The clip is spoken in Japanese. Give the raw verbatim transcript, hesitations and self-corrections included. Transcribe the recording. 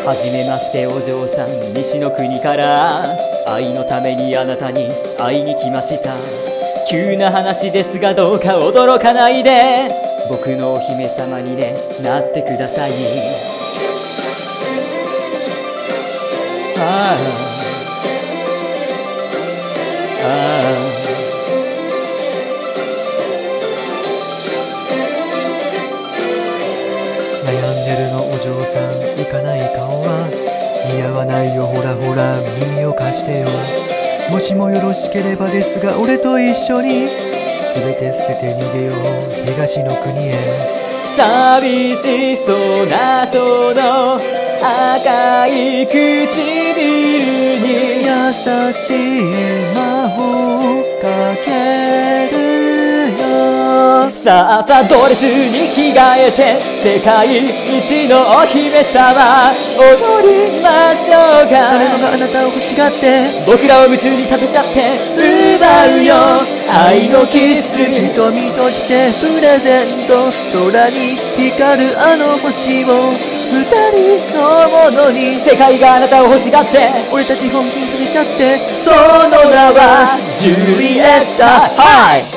はじめましてお嬢さん、西の国から愛のためにあなたに会いに来ました。急な話ですがどうか驚かないで、僕のお姫様にね、なってください。ああああ悩んでるのお嬢さん、行かない顔は似合わないよ。ほらほら耳を貸してよ。もしもよろしければですが、俺と一緒に全て捨てて逃げよう、東の国へ。 寂しそうなその赤い唇に優しい魔法かけるよ。 さあさあドレスに着替えて世界一のお姫様踊りましょうか。 誰もがあなたを欲しがって僕らを夢中にさせちゃって奪うよ愛のキスに。 瞳閉じてプレゼント、空に光るあの星を二人のものに。 世界があなたを欲しがって俺たち本気にさせちゃって、 その名はジュリエッタ。はい